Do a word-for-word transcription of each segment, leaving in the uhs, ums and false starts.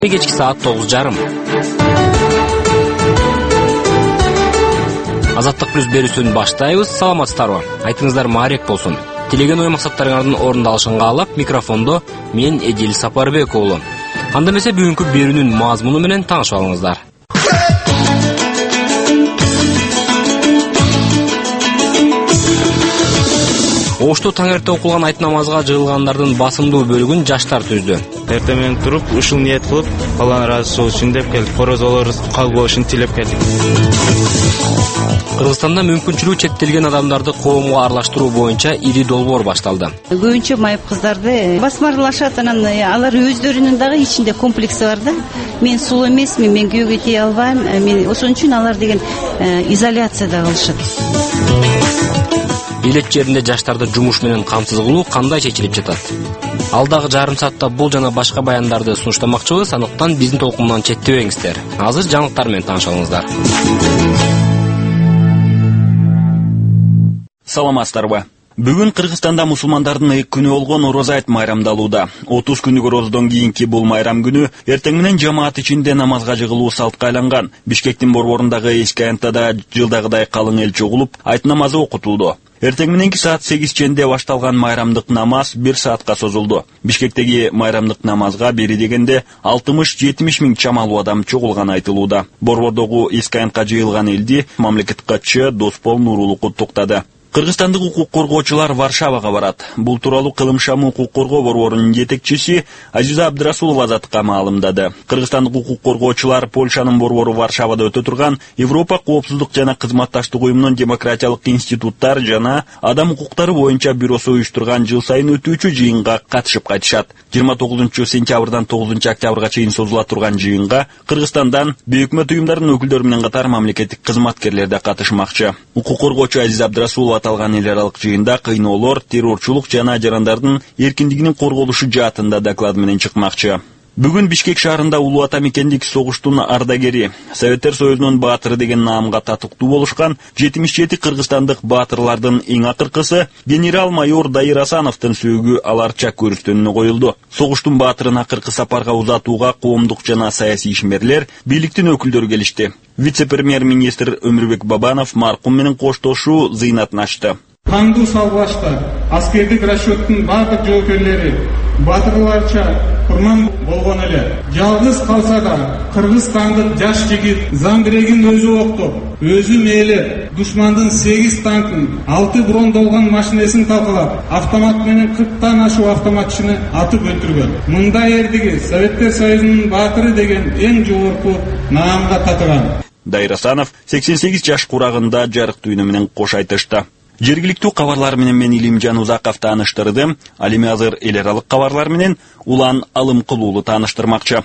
Kechki saat to'qqiz жарым. Азаттык плюс берүүсүн баштайбыз. Саламатсыздарбы? Айтыңыздар маарек болсун. Тилеген ой максаттарыңардын орундалышын каалап, микрофондо мен Эдил Сапарбек уулу. Анда эмесе бүгүнкү берүүнүн мазмуну менен таанышып алыңыздар. Ошто таңертең окулган айт намазга жыгылгандардын басымдуу бөлүгүн жаштар түздү. Эртең менен туруп, ушул ниет кылып, Алланын ыраазысы үчүн деп келдик. Корозолор кабыл болушун тилеп келдик. Кыргызстанда мүмкүнчүлүгү чектелген адамдарды коомго аралаштыруу боюнча ири долбоор башталды. Көбүнчө майып кыздарды басмарлашат, анан алар өздөрүнүн дагы ичинде комплекси бар да. Мен сул эмесмин, мен күйөөгө тие албайм, мен ошон үчүн алар деген изоляцияда калышат. Бийлет жеринде жаштарды жумуш менен камсыз кылуу кандай чечилип жатат? Алдагы жарым саатта бул жана башка баяндарды сунуштамакчыбыз, андыктан биздин толкундан четтебеңиздер. Азыр жаңылыктар менен таанышып алыңыздар. Саламатсыздарбы? Бүгүн Кыргызстанда мусулмандардын эки күнү болгон Ороза айт майрамдалууда. отуз күндүк орозодон кийинки бул майрам күнү эртең менен жамаат ичинде намазга жыгылуу салтка айланган. Бишкектин борборундагы эски аянтада жылдагыдай калың эл чогулуп, айт намазы окутулду. Эртең мененки саат сегиз ченде башталган майрамдык намаз бир саатка созулду. Бишкектеги майрамдык намазга бери дегенде алтымыш жетимиш миң чамалуу адам чогулган айтылууда. Борбордогу эски аянтка жыйылган элди мамлекет катчы Доспол Нурулуу куттуктады. Кыргызстандык укук коргоочулар Варшавага барат. Бул тууралуу Кылымшам укук коргоо борборунун жетекчиси Азиза Абдрасулова Азаттыкка маалымдады. Кыргызстандык укук коргоочулар Польшанын борбору Варшавада өтө турган Европа коопсуздук жана кызматташтык уюмунун демократиялык институттар жана адам укуктары боюнча бюросу уюштурган жыл сайын өтүүчү жыйынга катышып кайтышат. жыйырма тогузунчу сентябрдан тогузунчу октябрга чейин созула турган жыйынга Кыргызстандан бейөкмөт уюмдарынын өкүлдөрү менен катар мамлекеттик кызматкерлер да катышмакчы. Укук коргоочу Азиза Абдрасулова аталган эл аралык жыйында кыйноолор, террорчулук жана жарандардын эркиндигинин корголушу жаатында доклад менен чыкмакчы. Бүгүн Бишкек шаарында Улуу Ата мекендик согуштун ардагери, Советтер Союзунун баатыры деген наамга татыктуу болушкан жетимиш жети кыргызстандык баатырлардын эң акыркысы генерал-майор Дайыр Асановдун сөөгү аларча көрүстөнүнө коюлду. Согуштун баатырын акыркы сапарга узатууга коомдук жана саясий ишмерлер, бийликтин өкүлдөрү келишти. Вице-премьер-министр Өмүрбек Бабанов маркум менен коштошуу зыйнатын ачты. Кандуу салгылашта аскердик расчеттин бардык жоопкерлери батырларча курман болгон эле. Жалгыз калса да Кыргызстандык жаш жигит Заңгирегин өзү октоп, өзү мээли душмандын сегиз танкын, алты брондолгон машинесин талкалап, автомат менен кырктан ашуу автоматчыны атып өлтүргөн. Мындай эрдиги Советтер Союзунун баатыры деген эң жогорку наамга татыган. Дайыр Асанов сексен сегиз жаш курагында жарык түйүнү менен кош айтышты. Жергиликтүү кабарлар менен мен Илимжан Узаков тааныштырдым. Ал эми азыр эл аралык кабарлар менен Улан Алымкулуулу тааныштырмакчы.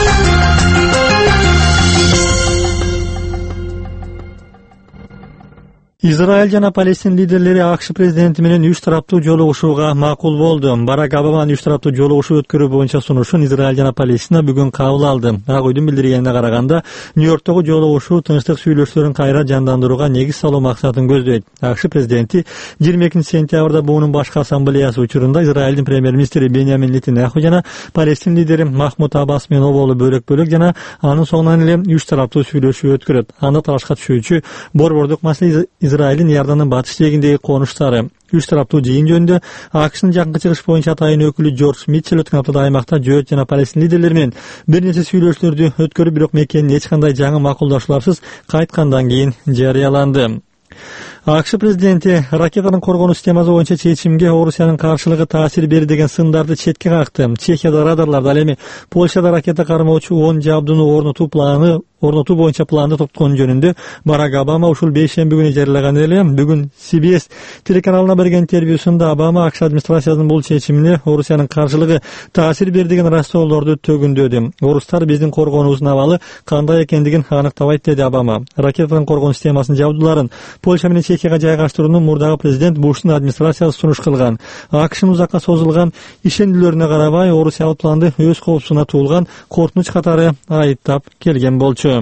Израиль жана Палестин лидерлери АКШ президенти менен үч тараптуу жолугушууга макул болду. Барак Обаманын үч тараптуу жолугушуу өткөрүү боюнча сунушун Израиль жана Палестина бүгүн кабыл алды. Ак үйдүн билдиргенине караганда, Нью-Йорктогу жолугушуу тынчтык сүйлөшүүлөрүн кайра жандандырууга негиз салуу максатын көздөйт. АКШ президенти жыйырма экинчи сентябрда буунун башкы ассамблеясы учурунда Израилдин премьер-министри Беньямин Нетаньяху жана Палестин лидери Махмуд Аббас менен оболу бөлөк-бөлөк жана анын соңунан эле үч тараптуу сүйлөшүү өткөрөт. Анда талашка түшүүчү борбордук маселе Израилдин Иордандын батыш жээгиндеги конуштары. Үч тараптуу жыйын жөнүндө АКШнын жакынкы чыгыш боюнча атайын өкүлү Джордж Митчелл өткөн аптада аймакта жөөт жана Палестин лидерлери менен бир нече сүйлөшүүлөрдү өткөрүп, бирок мекенин эч кандай жаңы макулдашууларсыз кайткандан кийин жарыяланды. АКШ президенти ракетанын коргонуу системасы боюнча чечимге Орусиянын каршылыгы таасир берди деген сындарды четке какты. Чехияда радарларда, ал эми Польшада ракета кармоочу он жабдууну орнотуу планы орнотуу боюнча планды топтогон жөнүндө Барак Обама ушул бейшемби күнү жарыялаган эле. Бүгүн Си Би Эс телеканалына берген интервьюсунда Обама АКШ администрациясынын бул чечимине Орусиянын каршылыгы таасир берди деген растоолорду төгүндөдү. Орустар биздин коргонуубуздун абалы кандай экендигин аныктабайт, деди Обама. Ракетанын коргонуу системасынын жабдууларын Польша менен Чехияга жайгаштырууну мурдагы президент Буштун администрациясы сунуш кылган. АКШнын узакка созулган ишендүүлөрүнө карабай, Орусиялык планды өз коопсуна туулган коркунуч катары айыптап келген болчу.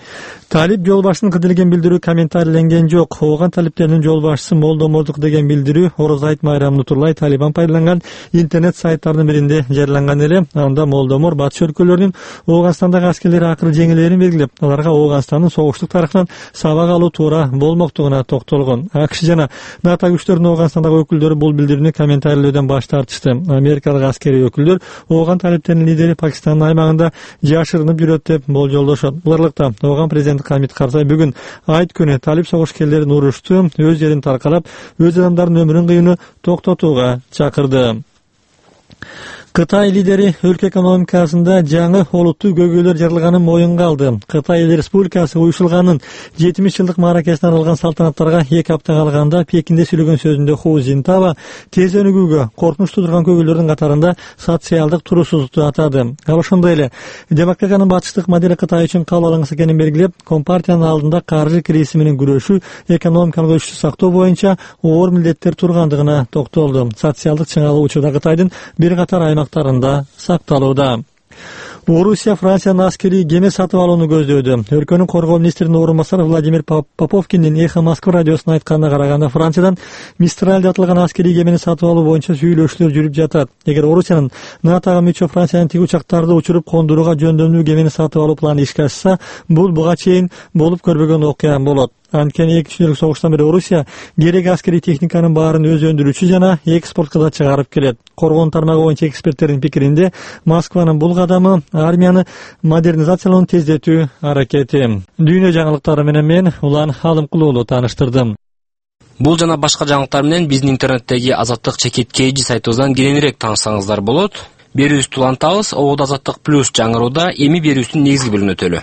Талип жол башчысынын кыдырген билдирүү комментарийленген жок. Ооган талиптердин жол башчысы Молдомордук деген билдирүү Ороз айт майрамын турлай Талибан пайдаланган интернет сайттардын биринде жарыяланган эле. Анда Молдомор батыш өлкөлөрүнүн Ооганстандагы аскерлери акыры жеңилээрин белгилеп, аларга Ооганстандын согуштук тарыхынан сабак алуу туура болмоктугуна токтолгон. АКШ жана НАТО күчтөрүнүн Ооганстандагы өкүлдөрү бул билдирүүнү комментарийлөөдөн баш тартышты. Америкалык аскерий өкүлдөр Ооган талиптеринин лидери Пакистандын аймагында жашырынып жүрөт деп болжолдошот. Буларлыкта Ооган президенти Хамид Карзай бүгүн айт күнү талип согушкерлерин урушту, өз жерин таркалап, өз адамдардын өмүрүн кыюуну токтотууга чакырды. Кытай лидери өлкө экономикасында жаңы олуттуу көйгөйлөр жаралганын моюнга алды. Кытай Эл Республикасы уюшулганын жетимиш жылдык мааракесине арналган салтанаттарга эки апта калганда Пекинде сүйлөгөн сөзүндө Ху Цзинтао тез өнүгүүгө, коркунуч туудурган көйгөйлөрдүн катарында социалдык туруусуздукту атады. Ал ошондой эле демократиянын батыштык модели Кытай үчүн кабыл алынгыс экенин белгилеп, Компартиянын алдында каржы кризиси менен күрөшүү, экономикалык өсүштү сактоо боюнча оор милдеттер тургандыгына токтолду. Социалдык чыңалуу учурда Кытайдын бир катар аймактарында сакталууда. Орусия Франциянын аскерий кеме сатып алууну көздөдү. Өлкөнүн коргоо министринин орун басары Владимир Поповкиндин Эхо Москва радиосуна айтканына караганда, Франциядан Мистраль деп аталган аскерий кемени сатып алуу боюнча сүйлөшүүлөр жүрүп жатат. Эгер Орусиянын НАТОга мүчө Франциянын тиги учактарды учуруп кондурууга жөндөмдүү кемени сатып алуу планы ишке ашса, бул буга чейин болуп көрбөгөн окуя болот. Анткени экинчи дүнөлүк согуштан бери Орусия керек аскерий техниканын баарын өз өндүрүүчү жана экспортко да чыгарып келет. Коргоон тармагы боюнча эксперттердин пикиринде, Москванын бул кадамы армияны модернизациялоону тездетүү аракети. Дүйнө жаңылыктары менен мен Улан Алымкулуулу тааныштырдым. Бул жана башка жаңылыктар менен биздин интернеттеги Азаттык чекит kg сайтыбыздан кененирээк таанышсаңыздар болот. Берүүбүздү улантабыз. Обод Азаттык плюс жаңырууда эми берүүбүздүн негизги бөлүгүнө өтөлү.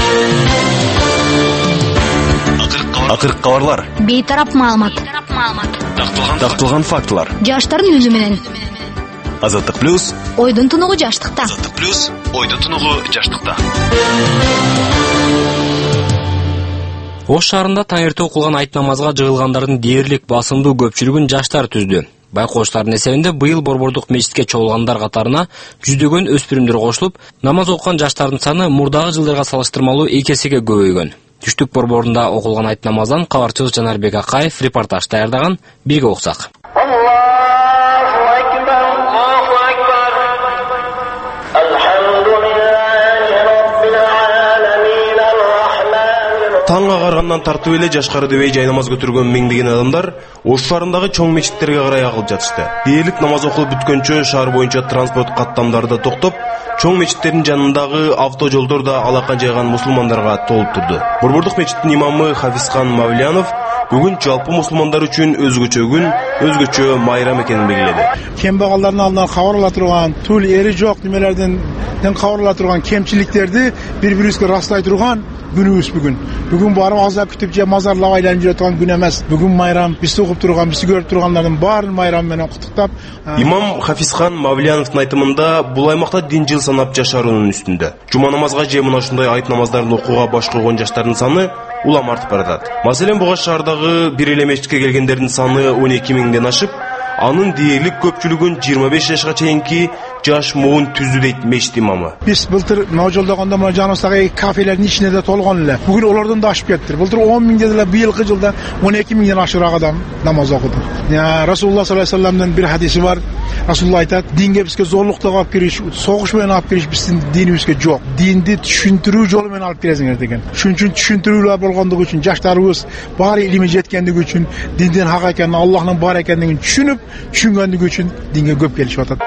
Акыркы кабарлар. Бейтарап маалымат. Такталган фактылар. Жаштардын үнү менен. Азаттык плюс. Ойдун тунугу жаштыкта. Азаттык плюс. Ойдун тунугу жаштыкта. Ош шаарында таң эрте окулган айт намазга жыгылгандардын дээрлик басымдуу көпчүлүгүн жаштар түздү. Байкооштардын эсебинде быйыл Борбордук мечитке чогулгандар катарына жүздөгөн өспүрүмдөр кошулуп, намаз окуган жаштардын саны мурдагы жылдарга салыштырмалуу эки эсеге көбөйгөн. Түштүк борборунда окулган айт намаздан кабарчыбыз Жанарбек Акаев репортаж даярдаган. Бирге окусак. Таң агаргандан тартып эле жашкары дебей жай намаз көтөргөн миңдеген адамдар Ош шаарындагы чоң мечиттерге карай агылып жатышты. Дээрлик намаз окулуп бүткөнчө шаар боюнча транспорт каттамдары да токтоп, чоң мечиттердин жанындагы автожолдор да алакан жайган мусулмандарга толуп турду. Борбордук мечиттин имамы Хафизхан Мавлянов бүгүн жалпы мусулмандар үчүн өзгөчө күн, өзгөчө майрам экенин белгиледи. Кембагалдардын алдынан кабарла турган, тул эри жок немелерден кабарла турган кемчиликтерди бири-бирибизге растай турган күнүбүз бүгүн. Бүгүн барып азап күтүп же мазарлап айланып жүрө турган күн эмес. Бүгүн майрам, бизди угуп турган, бизди көрүп тургандардын баарын майрам менен куттуктап. Имам Хафизхан Мавляновдун айтымында бул аймакта дин жыл санап жашаруунун үстүндө. Жума намазга же мына ушундай айт намаздарын окууга баш койгон жаштардын саны улам артып баратат. Маселен, буга шаардагы бир эле мечитке келгендердин саны он эки миңден ашып, анын дээрлик көпчүлүгүн жыйырма беш жашка чейинки жаш муун түздү дейт мечит имамы. Биз былтыр мына жолдогондо мына жаныбыздагы кафелердин ичине да толгон эле. Бүгүн олордон да ашып кетти. Былтыр он миңден эле, быйылкы жылда он эки миңден ашыраак адам намаз окуду. Расулулла саллаллаху алейхи вассаламдын бир хадиси бар. Расулулла айтат: "Динге бизге зорлуктап алып кириш, согуш менен алып кириш биздин динибизге жок. Динди түшүндүрүү жолу менен алып киресиңер" деген. Шуның үчүн түшүндүрүүлөр болгондугу үчүн, жаштарыбыз баары илими жеткендиги үчүн, диндин хак экенин, Аллахтын бар экендигин түшүнүп, түшүнгөндүгү үчүн динге көп келишип атат.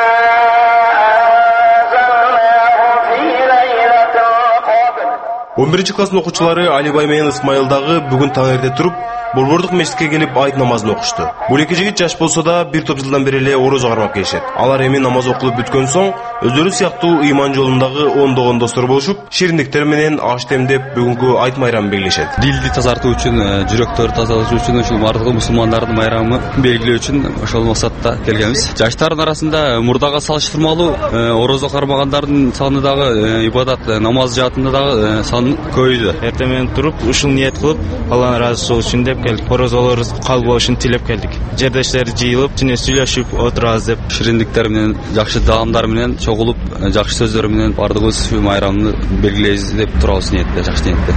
он биринчи класстын окуучулары Алибай менен Ысмайылдагы бүгүн таң эрте туруп, Борбордук мечитке келип айт намазын окушту. Бул эки жигит жаш болсо да бир топ жылдан бери эле орозо кармап келишет. Алар эми намаз окулуп бүткөн соң өздөрү сыяктуу ыйман жолундагы ондогон достор болушуп, шириндиктер менен аш демдеп бүгүнкү айт майрамын белгилешет. Дилди тазартуу үчүн, жүрөктөрдү тазалатуу үчүн, ушул бардыгы мусулмандардын майрамын белгилөө үчүн ошол максатта келгенбиз. Жаштардын арасында мурдага салыштырмалуу орозо кармагандардын саны дагы, ибадат намаз жаатында дагы саны көбөйдү. Эртең менен туруп, ушул ниет кылып, Алланын ыраазысы үчүн деп тилеп келдик. Корозолорубуз кабыл болушун тилеп келдик. Жердештер жыйылып, жана сүйлөшүп отурабыз деп. Шириндиктер менен, жакшы даамдар менен чогулуп, жакшы сөздөр менен бардыгыбыз ушу майрамды белгилейбиз деп турабыз ниетте, жакшы ниетте.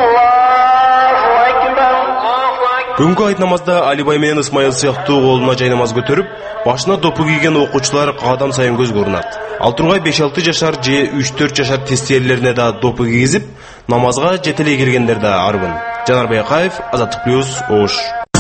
Бүгүнкү айт намазда Алибай менен Исмайыл сыяктуу колуна жай намаз көтөрүп, башына допу кийген окуучулар кадам сайын көз көрүнөт. Ал тургай беш алты жашар же үч төрт жашар тестиерлерине да допу кийгизип, намазга жетелей келгендер да арбын. Жанар Байкаев, Азаттык плюс, Ош.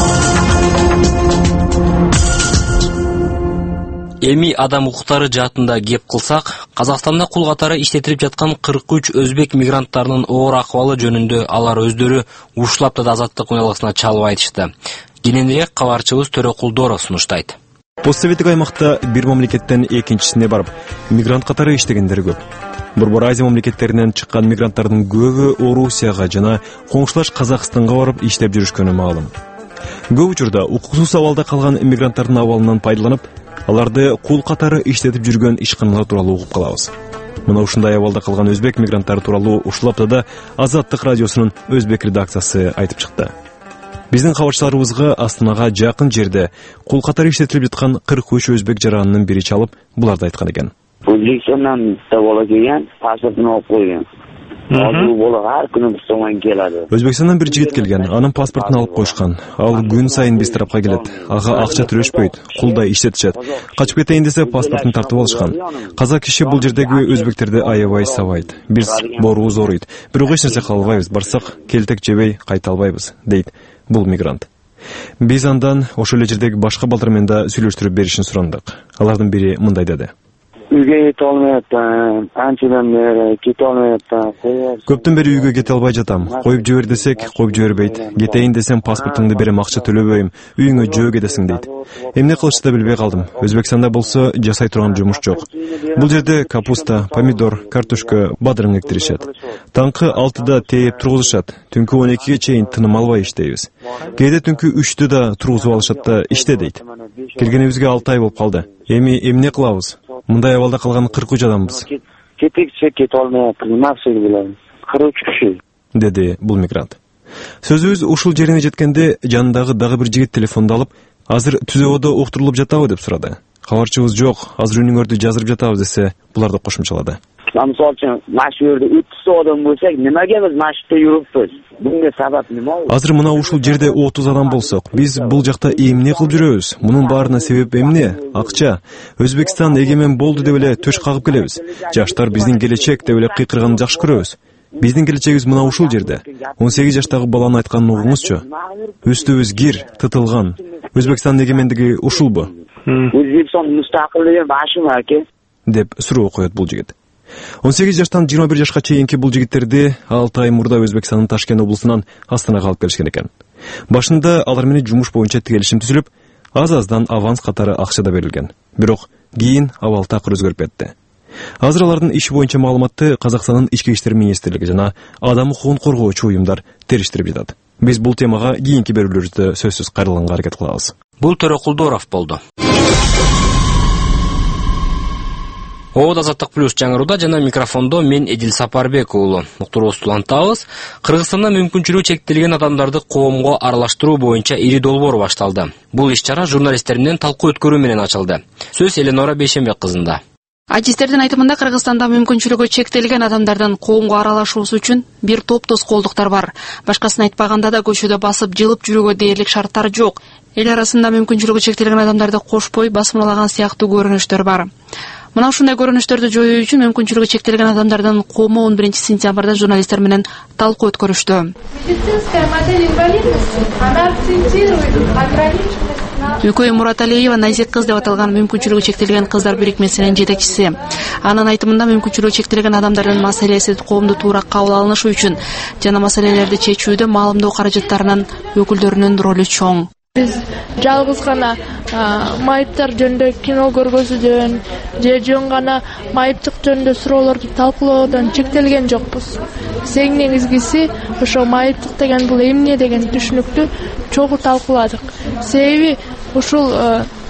Эми адам укуктары жаатында кеп кылсак, Казакстанда кул катары иштетилип жаткан кырк үч өзбек мигранттарынын оор акыбалы жөнүндө алар өздөрү ушул аптада Азаттык уналгысына чалып айтышты. Кененирээк кабарчыбыз Төрөкулдоров сунуштайт. Постсоветтик аймакта бир мамлекеттен экинчисине барып, мигрант катары иштегендер көп. Борбор Азия мамлекеттеринен чыккан мигранттардын көбү Орусияга жана коңшулаш Казакстанга барып иштеп жүрүшкөнү маалым. Көп учурда укуксуз абалда калган мигранттардын абалынан пайдаланып, аларды кул катары иштетип жүргөн ишканалар тууралуу угуп калабыз. Мына ушундай абалда калган өзбек мигранттары тууралуу ушул аптада Азаттык радиосунун өзбек редакциясы айтып чыкты. Биздин кабарчыларыбызга Астанага жакын жерде кул катары иштетилип жаткан кырк үч өзбек жаранынын бири чалып, буларды айткан экен. Өзбекстандан табала келген, паспортун алып койгон. Азуу болуп ар күнү соңон келadi. Өзбекстандан бир жигит келген, анын паспортун алып койшкан. Ал күн сайын биз тарапка келет. Ага акча төлөшпөйт, кулдай иштетишет. Качып кетейин десе паспортун тартып алышкан. Казак киши бул жердеги өзбектерди аябай сабайт. Биз борубуз ооруйт. Бирок эч нерсе кыла албайбыз, барсак келтек жебей кайта албайбыз, дейт бул мигрант. Биз андан ошол эле жердеги башка балдар менен да сүйлөштүрүп беришин сурандык. Алардын бири мындай деди. Үйгө кете албай атам, анчадан бери кете албай атам. Көптөн бери үйгө кете албай жатам. Коюп жибер десек, коюп жибербейт. Кетейин десем паспортуңду берем, акча төлөбөйм. Үйүңө жөө кетесиң дейт. Эмне кылышты билбей калдым. Өзбекстанда болсо жасай турган жумуш жок. Бул жерде капуста, помидор, картошка, бадырың эктиришет. Таңкы алтыда тээп тургузушат. Түнкү он экиге чейин тыным албай иштейбиз. Кээде түнкү үчтө да тургузуп алышат да иште дейт. Келгенибизге алты ай болуп калды. Эми эмне кылабыз? Мындай абалда калган кырк үч адамбыз. Кетекче кете албай кызмакчы билем. кырк үч киши, деди бул мигрант. Сөзүбүз ушул жерине жеткенде жанындагы дагы бир жигит телефонду алып, азыр түзөбөдө уктурулуп жатабы деп сурады. Кабарчыбыз жок, азыр үнүңөрдү жаздырып жатабыз десе, буларды кошумчалады. Мисалы үчүн, машинада отуз адам болсак, немеге биз машинада жүрүппүз? Bunga sabab nima? Азыр мына ушул жерде отуз адам болсок, биз бул жакта эмне кылып жүрөбүз? Мунун баарына себеп эмне? Акча. Өзбекстан эгемен болду деп эле төш кагып келебиз. Жаштар биздин келечек деп эле кыйкырганды жакшы көрөбүз. Биздин келечегибиз мына ушул жерде. он сегиз жаштагы баланын айтканын угуңузчу. Үстүбүз кир, тытылган. Өзбекстан эгемендиги ушулбу? Өзбекстан мустакылдыгы башыма экен, деп суроо коет бул жигит. он сегиз жаштан жыйырма бир жашка чейинки бул жигиттерди алты ай мурда Өзбекстандын Ташкент облусунан Астанага алып келишкен экен. Башында алар менен жумуш боюнча келишим түзүлүп, аз-аздан аванс катары акча да берилген. Бирок кийин абал такыр өзгөрүп кетти. Азыр алардын иши боюнча маалыматты Казакстандын ички иштер министрлиги жана адам укугун коргоочу уюмдар териштирип жатат. Биз бул темага кийинки берүүлөрүбүздө сөзсүз кайрылганга аракет кылабыз. Бул Төрөкулдоров болду. Оод Азаттык плюс жаңыруда жана микрофондо мен Эдил Сапарбек уулу. Уктуруубузду улантабыз. Кыргызстанда мүмкүнчүлүгү чектелген адамдарды коомго аралаштыруу боюнча ири долбоор башталды. Бул иш-чара журналисттер менен талкуу өткөрүү менен ачылды. Сөз Эленора Бейшембек кызында. Ажистердин айтымында Кыргызстанда мүмкүнчүлүгү чектелген адамдардын коомго аралашуусу үчүн бир топ тоскоолдуктар бар. Башкасын айтпаганда да көчөдө басып жылып жүрүүгө дээрлик шарттар жок. Эл арасында мүмкүнчүлүгү чектелген адамдарды кошпой басмырлаган сыяктуу көрүнүштөр бар. Мына ушундай көрүнүштөрдү жоюу үчүн мүмкүнчүлүгү чектелген адамдардын коому он биринчи сентябрда журналисттер менен талкуу өткөрүштү. Медицинская модель инвалидности, она акцентирует ограниченность. Үйкөй Мураталиева Найзек кыз деп аталган мүмкүнчүлүгү чектелген кыздар бирикмесинин жетекчиси. Анын айтымында мүмкүнчүлүгү чектелген адамдардын маселеси коомду туура кабыл алынышы үчүн жана маселелерди чечүүдө маалымдоо каражаттарынын өкүлдөрүнүн ролу чоң. Биз жалгыз гана майыптар жөнүндө кино көргөзүүдөн же жөн гана майыптык жөнүндө суроолорду талкуулоодон чектелген жокпуз. Эң негизгиси ошо майыптык деген бул эмне деген түшүнүктү чогуу талкууладык. Себеби ушул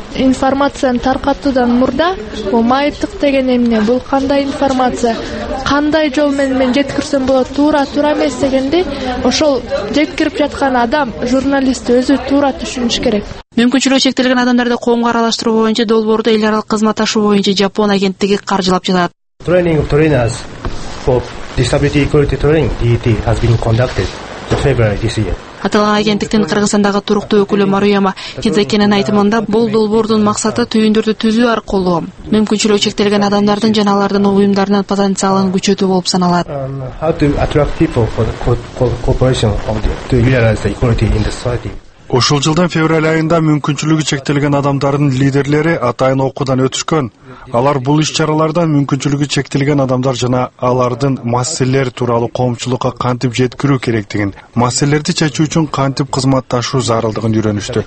информацияны таркатуудан мурда бул майыптык деген эмне, бул кандай информация, кандай жол менен мен жеткирсем болот, туура туура эмес дегенде ошол жеткирип жаткан адам, журналист өзү туура түшүнүш керек. Мүмкүнчүлүгү чектелген адамдарды коомго аралаштыруу боюнча долбоорду эл аралык кызмат ашуу боюнча Жапон агенттиги каржылап жатат. Training of trainers for disability equality training (D E T) has been conducted in February this year. Аталган агенттиктин Кыргызстандагы туруктуу өкүлү Маруяма Хидзекенин айтымында, бул долбоордун максаты түйүндөрдү түзүү аркылуу мүмкүнчүлүгү чектелген адамдардын жана алардын уюмдарынын потенциалын күчөтүү болуп саналат. How to attract people for the cooperation to realize the equality in the society. Ушул жылдын февраль айында мүмкүнчүлүгү чектелген адамдардын лидерлери атайын окуудан өтүшкөн. Алар бул иш-чаралардан мүмкүнчүлүгү чектелген адамдар жана алардын маселелери тууралуу коомчулукка кантип жеткирүү керектигин, маселелерди чечүү үчүн кантип кызматташуу зарылдыгын үйрөнүштү.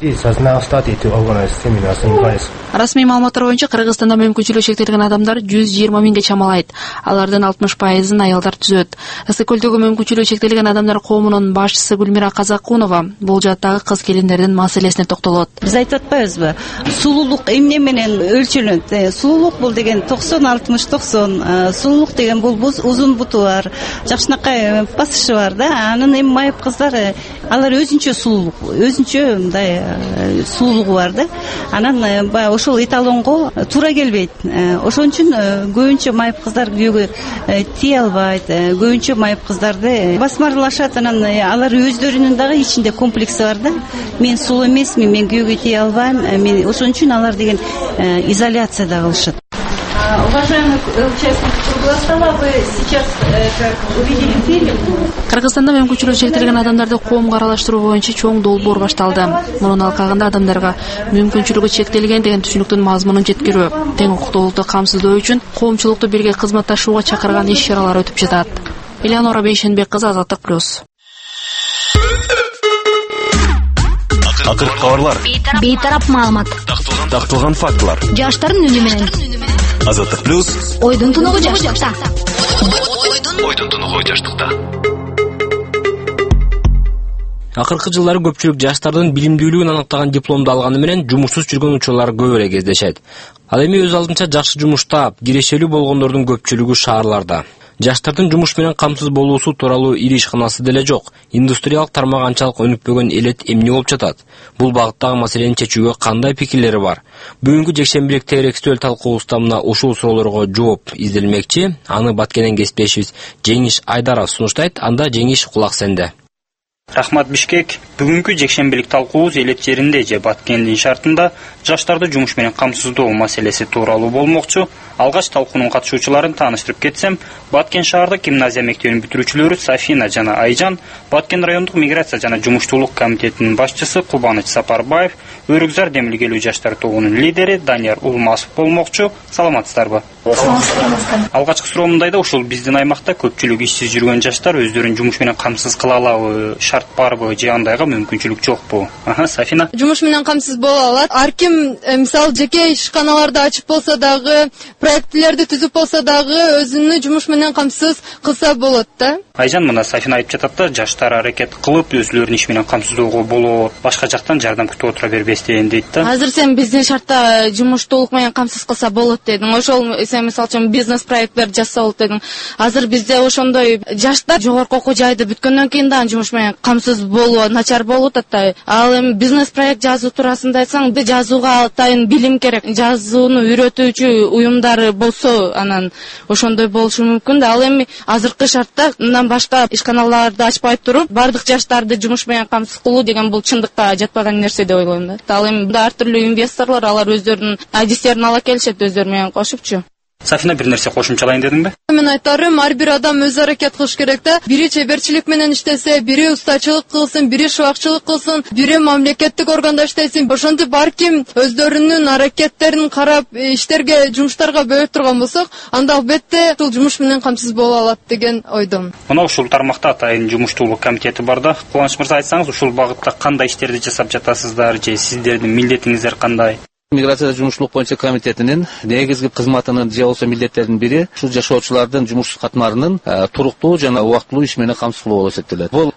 Расмий маалыматтар боюнча Кыргызстанда мүмкүнчүлүгү чектелген адамдар жүз жыйырма миңге чамалайт. Алардын алтымыш пайызын аялдар түзөт. Ысык-көлдөгү мүмкүнчүлүгү чектелген адамдар коомунун башчысы Гүлмира Казакунова бул жаттагы кыз келиндердин маселесине токтолот. Биз айтып атпайбызбы? Сулуулук эмне менен өлчөлөт? Сулуулук бул деген токсон алтымыш токсон. Сулуулук деген бул узун буту бар, жакшынакай басышы бар да. Анын эми майып кыздар, алар өзүнчө сулуулук, өзүнчө мындай сулуулугу бар да. Анан баягы ошол эталонго туура келбейт. Ошон үчүн көбүнчө майып кыздар күйөөгө тие албайт. Көбүнчө майып кыздарды басмарлашат, анан алар өздөрүнүн дагы ичинде комплекси бар да. Мен сулуу эмесмин, мен күйөөгө тие албайм. Мен ошон үчүн алар деген изоляцияда калышат. Уважаемый участник круглого стола, вы сейчас как увидели фильм? Кыргызстанда мүмкүнчүлүгү чектелген адамдарды коомго аралаштыруу боюнча чоң долбоор башталды. Мунун алкагында адамдарга мүмкүнчүлүгү чектелген деген түшүнүктүн мазмунун жеткирүү, тең укуктуулукту камсыздоо үчүн коомчулукту бирге кызматташууга чакырган иш-чаралар өтүп жатат. Элеонора Бейшенбек кызы, Азаттык плюс. Акыркы кабарлар. Бейтарап маалымат. Такталган фактылар. Жаштардын үнү менен. Азаттык плюс. Ойдун тунугу жаштыкта. Ойдун тунугу жаштыкта. Акыркы жылдары көпчүлүк жаштардын билимдүүлүгүн аныктаган дипломду алганы менен жумушсуз жүргөн учурлар көп эле кездешет. Ал эми өз алдынча жакшы жумуштап, кирешелүү болгондордун көпчүлүгү шаарларда. Жаштардын жумуш менен камсыз болуусу тууралуу ири ишканасы деле жок. Индустриалдык тармак анчалык өнүкпөгөн элет эмне болуп жатат? Бул багыттагы маселени чечүүгө кандай пикирлери бар? Бүгүнкү жекшембилик тегерек стөл талкуубузда мына ушул суроолорго жооп изделмекчи. Аны Баткенден кесиптешибиз Жеңиш Айдаров сунуштайт. Анда Жеңиш, кулак сенде. Рахмат, Бишкек. Бүгүнкү жекшембилик талкуубуз элет жеринде же Баткендин шартында жаштарды жумуш менен камсыздоо маселеси тууралуу болмокчу. Алгач талкуунун катышуучуларын тааныштырып кетсем, Баткен шаардык гимназия мектебинин бүтүрүүчүлөрү Сафина жана Айжан, Баткен райондук миграция жана жумуштуулук комитетинин башчысы Кубаныч Сапарбаев, Өрүкзар демилгелүү жаштар тобунун лидери Данияр Улмасов болмокчу. Саламатсыздарбы? Алгачкы суроо мындай да, ушул биздин аймакта көпчүлүк ишсиз жүргөн жаштар өздөрүн жумуш менен камсыз кыла алабы, шарт барбы же андайга мүмкүнчүлүк жокпу? Аха, Сафина. Жумуш менен камсыз боло алат. Ар ким мисалы жеке ишканаларды ачып болсо дагы, проектлерди түзүп болсо дагы өзүнүн жумуш менен камсыз кылса болот да. Айжан, мына Сафина айтып жатат да, жаштар аракет кылып өзүлөрүнүн иш менен камсыздоого болот, башка жактан жардам күтүп отура бербестен дейт да. Азыр сен биздин шартта жумуштуулук менен камсыз кылса болот дедиң. Ошол сен мисалы үчүн бизнес проекттер жасса болот дедиң. Азыр бизде ошондой жаштар жогорку окуу жайды бүткөндөн кийин дагы жумуш менен камсыз болуу начар болуп атат. Ал эми бизнес проект жазуу туурасында айтсаң, жазууга атайын билим керек. Жазууну үйрөтүүчү уюмдар болсо, анан ошондой болушу мүмкүн да. Ал эми азыркы шартта мындан башка ишканаларды ачпай туруп, бардык жаштарды жумуш менен камсыз кылуу деген бул чындыкка жатпаган нерсе деп ойлойм да. Ал эми ар түрлүү инвесторлор алар өздөрүнүн адистерин ала келишет өздөрү менен кошупчу. Сафина, бир нерсе кошумчалайын дедиңби? Мен айтарым, ар бир адам өз аракет кылыш керек да. Бири чеберчилик менен иштесе, бири устачылык кылсын, бири шубакчылык кылсын, бири мамлекеттик органда иштесин. Ошентип ар ким өздөрүнүн аракеттерин карап, иштерге, жумуштарга бөлүп турган болсок, анда албетте ушул жумуш менен камсыз боло алат деген ойдом. Мына ушул тармакта атайын жумуштуулук комитети бар да. Кубаныч мырза, айтсаңыз, ушул багытта кандай иштерди жасап жатасыздар же сиздердин милдетиңиздер кандай? Миграция жумуштуулук боюнча комитетинин негизги кызматынын же болбосо милдеттеринин бири ушул жашоочулардын жумушсуз катмарынын туруктуу жана убактылуу иш менен камсыз кылуу болуп эсептелет. Бул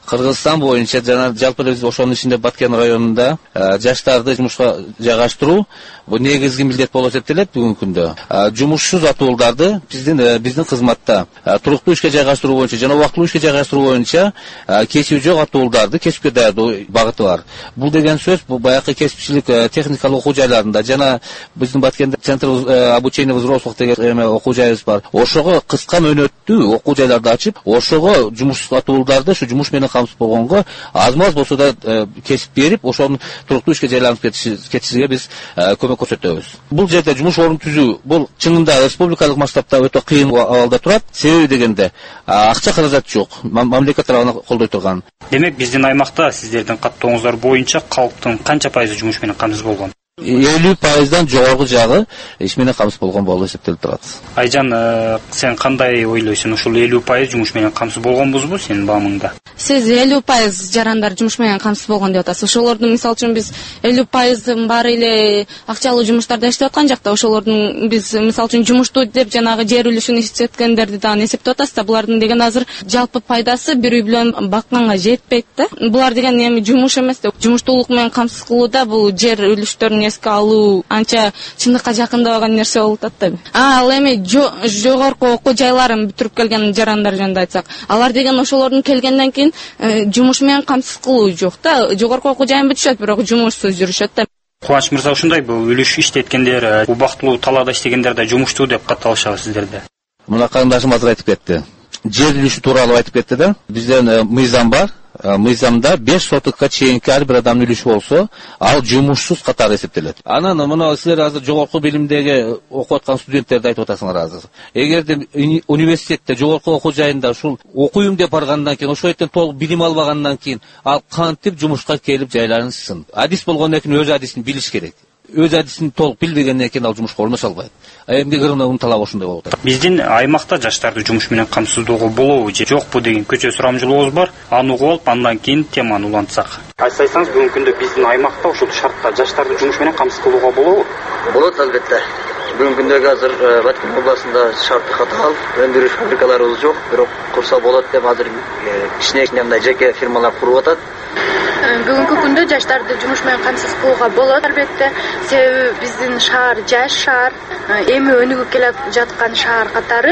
Кыргызстан боюнча жана жалпы биз ошонун ичинде Баткен районунда жаштарды жумушка жайгаштыруу бул негизги милдет болуп эсептелет бүгүнкү күндө. Жумушсуз атууларды биздин биздин кызматта туруктуу ишке жайгаштыруу боюнча жана убактылуу ишке жайгаштыруу боюнча кесиби жок атууларды кесипке даярдоо багыты бар. Бул деген сөз бул баягы кесипчилик техникалык окуу жайларында жана биздин Баткенде центр обучения взрослых деген окуу жайыбыз бар. Ошого кыска мөөнөттүү окуу жайларды ачып, ошого жумушсуз атууларды ушу жумуш менен камсыз болгонго аз-маз болсо да кесип берип, ошонун туруктуу ишке жайланып кетишиге биз көмөк көрсөтөбүз. Бул жерде жумуш орун түзүү бул чынында республикалык масштабта өтө кыйын абалда турат. Себеби дегенде акча каражат жок. Мамлекет тарабынан колдой турган. Демек биздин аймакта сиздердин каттооңуздар боюнча калктын канча пайызы жумуш менен камсыз болгон? элүү пайыздан жогорку жагы иш менен камсыз болгон болуп эсептелип турат. Айжан, сен кандай ойлойсуң? Ушул элүү пайыз жумуш менен камсыз болгонбузбу сенин баамыңда? Сиз элүү пайыз жарандар жумуш менен камсыз болгон деп атасыз. Ошолордун мисалы үчүн биз элүү пайыздын баары эле акчалуу жумуштарда иштеп аткан жакта, ошолордун биз мисалы үчүн жумуштуу деп жанагы жер үлүшүн эсептеткендерди дагы эсептеп атасыз да, булардын деген азыр жалпы пайдасы бир үй бүлөнү бакканга жетпейт да. Булар деген эми жумуш эмес да. Жумуштуулук менен камсыз кылууда бул жер үлүштөрүн эске алуу анча чындыкка жакындабаган нерсе болуп атат да. А ал эми жогорку окуу жайларын бүтүрүп келген жарандар жөнүндө айтсак, алар деген ошолордун келгенден кийин жумуш менен камсыз кылуу жок да. Жогорку окуу жайын бүтүшөт, бирок жумушсуз жүрүшөт да. Кубаныч мырза, ушундай бул үлүш иштеткендер, убактылуу талаада иштегендер да жумуштуу деп катталышабы сиздерде? Мына карындашым азыр айтып кетти. Жер үлүшү тууралуу айтып кетти да. Бизден мыйзам бар. Мыйзамда беш сотыкка чейинки ар бир адамдын үлүшү болсо, ал жумушсуз катары эсептелет. Анан мына силер азыр жогорку билимдеги окуп аткан студенттерди айтып атасыңар азыр. Эгерде университетте жогорку окуу жайында ушул окуйм деп баргандан кийин, ошол жерден толук билим албагандан кийин, ал кантип жумушка келип жайланышсын? Адис болгондон кийин өз адисин билиш керек. Өз адисин толук билбегенден кийин ал жумушка орношо албайт. Эмне кырына талап ошондой болуп атат. Биздин аймакта жаштарды жумуш менен камсыздоого болобу же жокпу деген көчө сурамжылообуз бар. Аны угуп алып, андан кийин теманы улантсак. Айтсаңыз, бүгүнкү күндө биздин аймакта ушул шартта жаштарды жумуш менен камсыз кылууга болобу? Болот, албетте. Бүгүнкү күндө азыр Баткен областында шарты катаал, өндүрүш фабрикаларыбыз жок, бирок курса болот деп азыр кичинекей мындай жеке фирмалар куруп атат. Бүгүнкү күндө жаштарды жумуш менен камсыз кылууга болот, албетте. Себеби биздин шаар жаш шаар, эми өнүгүп келе жаткан шаар катары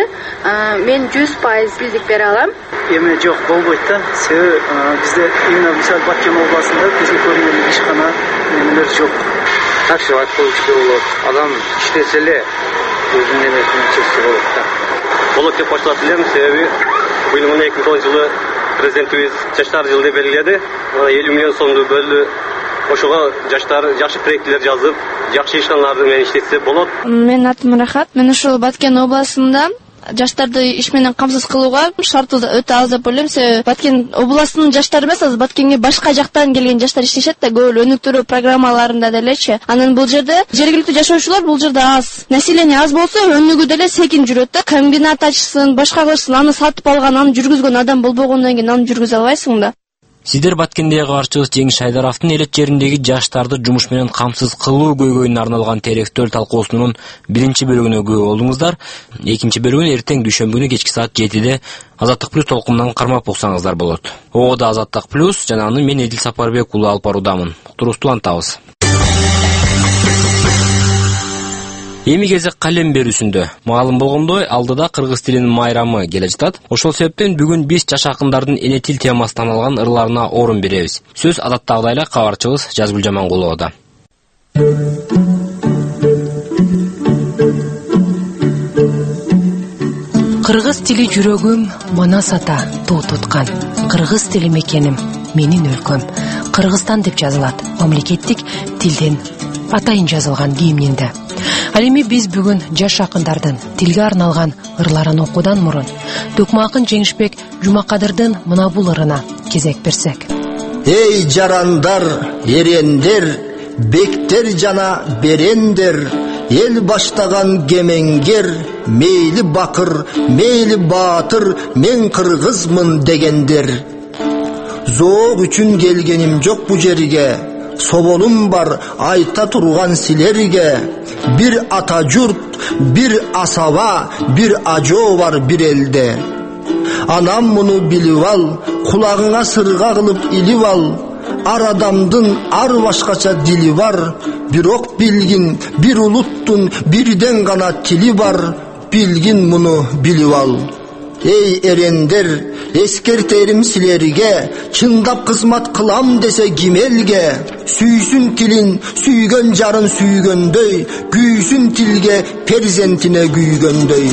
мен жүз пайыз билдик бере алам. Эми жок, болбойт да. Себеби бизде именно мисалы Баткен областында көзгө көрүнгөн ишкана эмелер жок. Так деп айтканча болот. Адам иштесе эле өзүнүн эмесин чечсе болот да. Болот деп башталат элем, себеби быйыл эки миң тогузунчу жылы президентибиз жаштар жылы деп белгиледи. элүү миллион сомду бөлдү. Ошого жаштар жакшы проекттер жазып, жакшы ишканаларды менен иштетсе болот. Менин атым Рахат. Мен ушул Баткен областында жаштарды иш менен камсыз кылууга шарты өтө аз деп ойлойм. Себеби Баткен областынын жаштары эмес, азыр Баткенге башка жактан келген жаштар иштешет да, көп эле өнүктүрүү программаларында делечи. Анан бул жерде жергиликтүү жашоочулар бул жерде аз. Население аз болсо өнүгүү деле секин жүрөт да. Комбинат ачсын, башка кылышсын, аны сатып алган, аны жүргүзгөн адам болбогондон кийин аны жүргүзө албайсың да. Сиздер Баткендеги каарчыбыз Жеңиш Айдаровдун элет жериндеги жаштарды жумуш менен камсыз кылуу көйгөйүнө арналган теректөө талкуусунун биринчи бөлүгүнө күбө болдуңуздар. Экинчи бөлүгүн эртең дүйшөмбү күнү кечки саат жетиде Азаттык плюс толкунунан кармап уксаңыздар болот. Ого да Азаттык плюс жана аны мен Эдил Сапарбек уулу алып баруудамын. Уктуруңузду улантабыз. Эми кезек калем берүүсүндө. Маалым болгондой, алдыда кыргыз тилинин майрамы келе жатат. Ошол себептен бүгүн биз жаш акындардын эне тил темасынан алган ырларына орун беребиз. Сөз адаттагыдай эле кабарчыбыз Жазгүл Жамангуловда. Кыргыз тили жүрөгүм, манас ата туу туткан. Кыргыз тили мекеним, менин өлкөм. Кыргызстан деп жазылат мамлекеттик тилден атайын жазылган гимнинде. Ал эми биз бүгүн жаш акындардын тилге арналган ырларын окуудан мурун Төкмө акын Жеңишбек Жумакадырдын мына бул ырына кезек берсек. Эй жарандар, эрендер, бектер жана берендер, эл баштаган кемеңгер, мейли бакыр, мейли баатыр, мен кыргызмын дегендер. Зоок үчүн келгеним жок бу жерге, соболум бар айта турган силерге. Бир ата журт, бир асаба, бир ажоо бар бир элде. Anam muну билип ал, кулагыңа сырга кылып илип ал. Ар адамдын ар башкача дили бар, бирок билгин бир улуттун бирден гана тили бар. Билгин муну билип ал. Эй эрендер, эскертерим силерге, чындап кызмат кылам десе кимелге. Сүйсүн тилин, сүйгөн жарын сүйгөндөй, күйсүн тилге, перзентине күйгөндөй.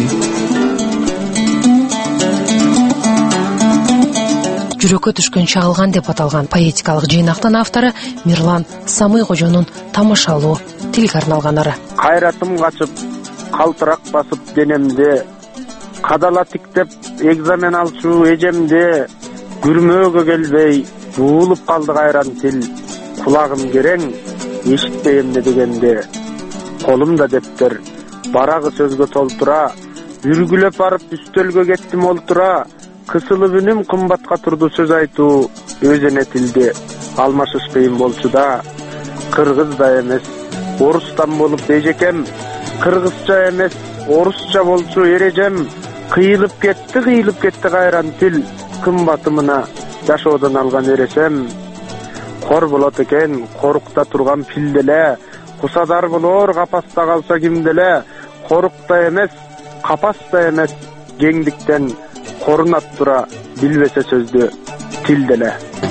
Жүрөккө түшкөн чагылган деп аталган поэтикалык жыйнактын автору Мирлан Самый кожонун тамашалуу тилге арналган ыры. Кайратым качып, калтырак басып денемде, кадала тиктеп экзамен алчу эжемде, күрмөөгө келбей буулуп калды кайран тил. Кулагым керең, эшитпей эмне дегенде, колумда дептер, барагы сөзгө толтура, үргүлөп барып үстөлгө кеттим олтура. Кысылып үнүм кымбатка турду сөз айтуу, өзүнө тилде алмашыш кыйын болчу да. Кыргыз да эмес, орустан болуп бежекем, кыргызча эмес, орусча болчу эрежем. Кыйылып кетти, кыйылып кетти кайран тил, кымбатымына жашоодон алган эрешем. Кор болот экен, корукта турган пилделе, кусадар болор капаста калса кимделе. Корукта эмес, капаста эмес, кеңдиктен корунат тура, билбесе сөздү тилделе.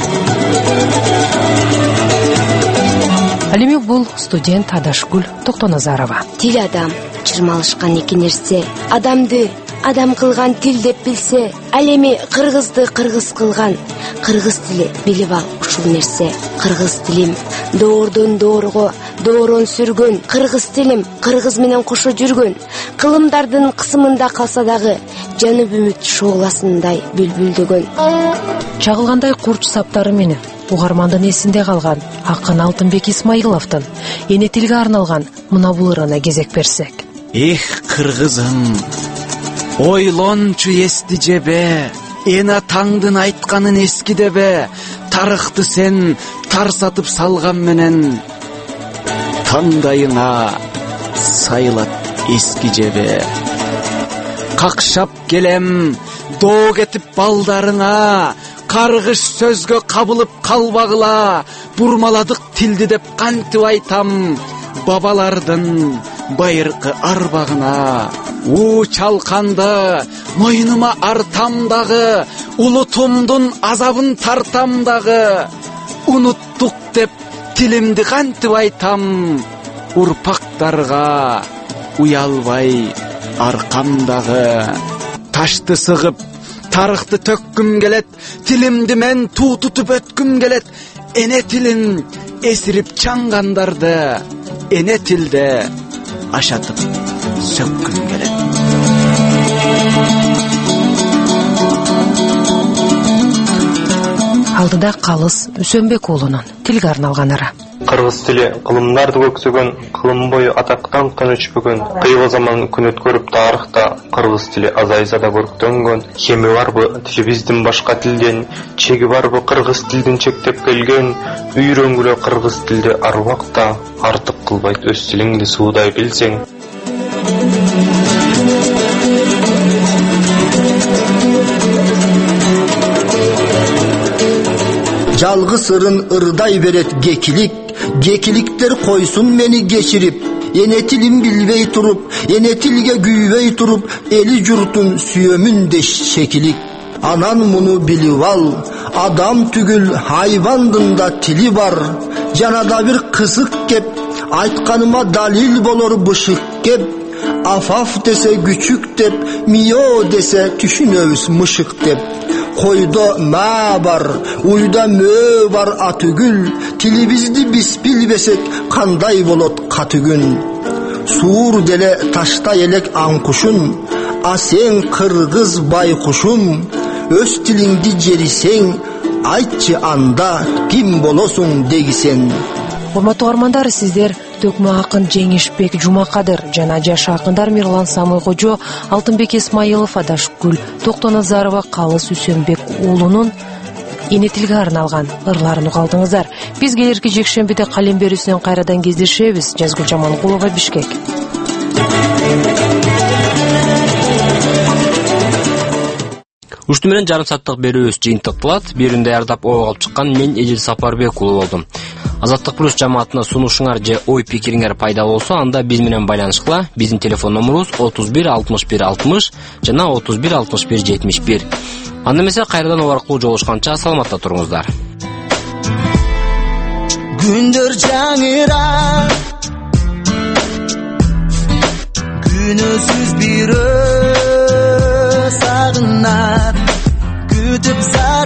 Ал эми бул студент Адашгүл Токтоназарова. Тил адам чырмалышкан эки нерсе. Адамды адам кылган тил деп билсе, ал эми кыргызды кыргыз кылган кыргыз тили билип ал ушул нерсе. Кыргыз тилим доордон доорго доорон сүргөн, кыргыз тилим кыргыз менен кошо жүргөн. Кылымдардын кысымында калса дагы жанып үмүт шооласындай бүлбүлдөгөн. Чагылгандай курч саптары менен угармандын эсинде калган акын Алтынбек Исмаиловдун эне тилге арналган мына бул ырына кезек берсек. Эх, кыргызым, ойлончу эсти жебе, эн атаңдын айтканын эски дебе, тарыхты сен тарсатып салган менен тандайыңа сайлат эски жебе. Какшап келем доо кетип балдарыңа, каргыш сөзгө кабылып калбагыла. Бурмаладык тилди деп кантип айтам бабалардын байыркы арбагына. У чалканды мойнума артам дагы, улутумдун азабын тартам дагы. Унуттук деп тилимди кантип айтам, урпактарга уялбай аркамдагы. Ташты сыгып тарыхты төккүм келет, тилимди мен туу тутуп өткүм келет. Эне тилин эсирип чаңгандарды эне тилде ашатып сөккүм келет. Алдыда Калыс Үсөнбек уулунун тилге арналган ыры. Кыргыз тили кылымдарды көксөгөн, кылым бою атактан өчпөгөн, кыйгы заман күн өткөрүп тарыхта кыргыз тили азайса да көрктөнгөн. Кеми барбы тилибиздин башка тилден, чеги барбы кыргыз тилдин чектеп келген. Үйрөнгүлө кыргыз тилди ар убакта, артык кылбайт өз тилиңди суудай билсең. Жалгыз ырын ырдай берет гекилик, гекиликтер койсун мени кечирип. Эне тилин билбей туруп, эне тилге күйбөй туруп, эли журтун сүйөмүн деш шекилик. Анан муну билип ал, адам түгүл хайвандын да тили бар. Жанада бир кызык кеп, айтканыма далил болор бышык кеп. Афаф десе күчүк деп, мио десе түшүнөбүз мышык деп. Койдо ма бар, уйда мөө бар атүгүл. Тилибизди биз билбесек кандай болот катүгүн. Суур деле таштай элек аңкушун, а сен кыргыз байкушум. Өз тилиңди жерисең, айтчы анда ким болосуң дегисен. Урматтуу армандар, сиздер төкмө акын Жеңишбек Жумакадыр жана жаш акындар Мирлан Самый кожо, Алтынбек Исмаилов, Адашгүл Токтоназарова, Калыс Үсөнбек уулунун эне тилге арналган ырларын угалдыңыздар. Биз келерки жекшембиде калем берүүсүнөн кайрадан кездешебиз. Жазгүл Жаманкулова, Бишкек. Ушту менен жарым сааттык берүүбүз жыйынтыкталат. Берүүнү даярдап ого алып чыккан мен Эдил Сапарбек уулу болдум. Азаттык плюс жамаатына сунушуңар же ой пикириңер пайда болсо, анда биз менен байланышкыла. Биздин телефон номерубуз отуз бир алтымыш бир алтымыш жана отуз бир алтымыш бир жетимиш бир. Анда эмесе кайрадан оор аркылуу жолугушканча саламатта туруңуздар. Gündür жаңыра Günüsüz bir öz sağınar Kütüp sağınar